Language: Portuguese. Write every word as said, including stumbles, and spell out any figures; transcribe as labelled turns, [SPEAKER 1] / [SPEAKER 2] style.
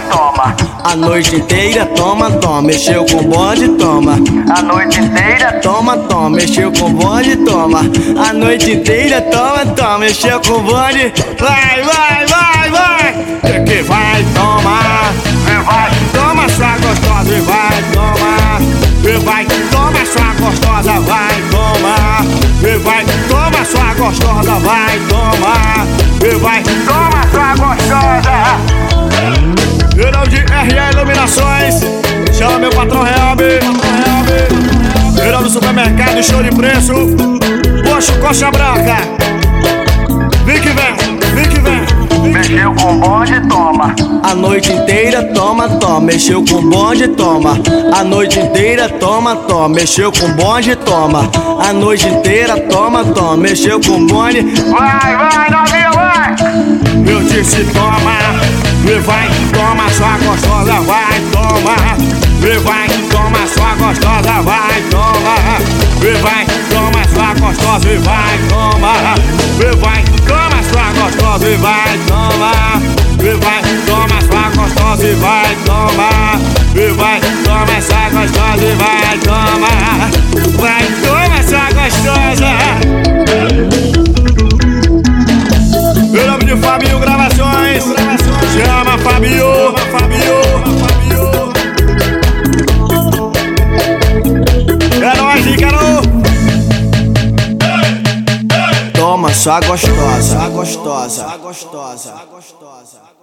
[SPEAKER 1] toma.
[SPEAKER 2] A noite inteira, toma, toma, mexeu com o bonde, toma.
[SPEAKER 1] A noite inteira,
[SPEAKER 2] Toma, toma, mexeu com o bonde, toma. A noite inteira, toma, toma, mexeu com o bonde. Vai, vai, vai, vai. É que vai, toma.
[SPEAKER 1] e vai,
[SPEAKER 2] Toma sua gostosa e vai, toma. E vai, toma sua gostosa, vai, toma. E vai, toma sua gostosa, vai, toma. E vai,
[SPEAKER 1] toma sua gostosa.
[SPEAKER 2] Verão de R A Iluminações. Chama meu patrão Real, Verão do supermercado, show de preço. Poxa, coxa branca. Vem que vem, vem que vem.
[SPEAKER 1] Mexeu com o bonde, toma.
[SPEAKER 2] A noite inteira, toma, toma, mexeu com o bonde, toma. A noite inteira, toma, toma, mexeu com o bonde, toma. A noite inteira, toma, toma, mexeu com o bonde.
[SPEAKER 1] Vai, vai, novinha, vai.
[SPEAKER 2] Eu disse toma, e vai, toma sua gostosa, vai, toma. E vai, toma sua gostosa, vai, toma. E vai, toma sua gostosa e vai, toma. E vai, toma sua gostosa e vai, toma. E vai, toma sua gostosa e vai, toma. E vai, toma sua gostosa e vai, toma. Vai, toma sua gostosa. Meu nome de Fabio Gravações. Chama Fabio, Fabio, Fabio. É nóis, Ícaro. Toma sua gostosa, gostosa, gostosa, gostosa.